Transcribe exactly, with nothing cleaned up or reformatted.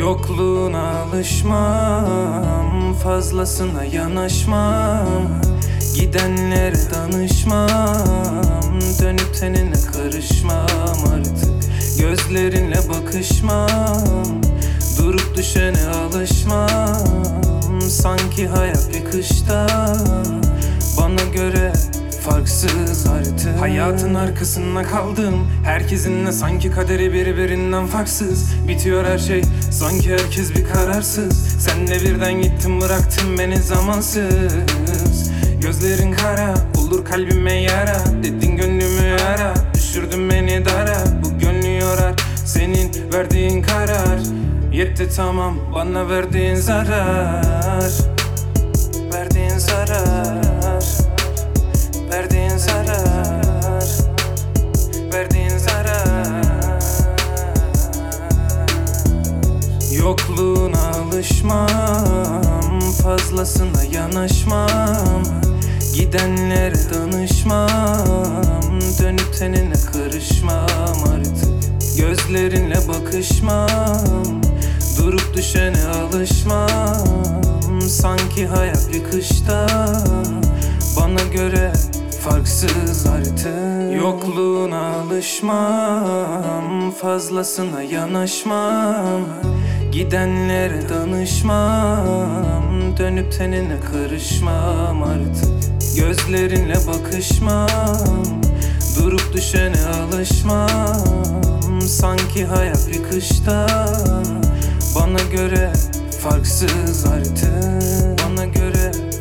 Yokluğuna alışmam, fazlasına yanaşmam, gidenlere danışmam, dönüp tenine karışmam artık. Gözlerinle bakışmam, durup düşene alışmam. Sanki hayat bir kışta, bana göre farksız artık. Hayatın arkasında kaldım, herkesinle sanki kaderi birbirinden farksız. Bitiyor her şey, sanki herkes bir kararsız. Senle birden gittin, bıraktın beni zamansız. Gözlerin kara, olur kalbime yara, dedin gönlümü yara, düşürdün beni dara. Bu gönlü yorar, senin verdiğin karar. Yetti tamam, bana verdiğin zarar. Verdiğin zarar. Verdiğin zarar, verdiğin zarar. Yokluğuna alışmam, fazlasına yanaşmam, gidenlere danışmam, dönüp tenine karışmam artık. Gözlerinle bakışmam, durup düşene alışmam. Sanki hayat bir kışta, bana göre farksız artık. Yokluğuna alışmam, fazlasına yanaşmam, gidenlere danışmam, dönüp tenine karışmam artık. Gözlerinle bakışmam, durup düşene alışmam. Sanki hayat bir kışta, bana göre farksız artık. Bana göre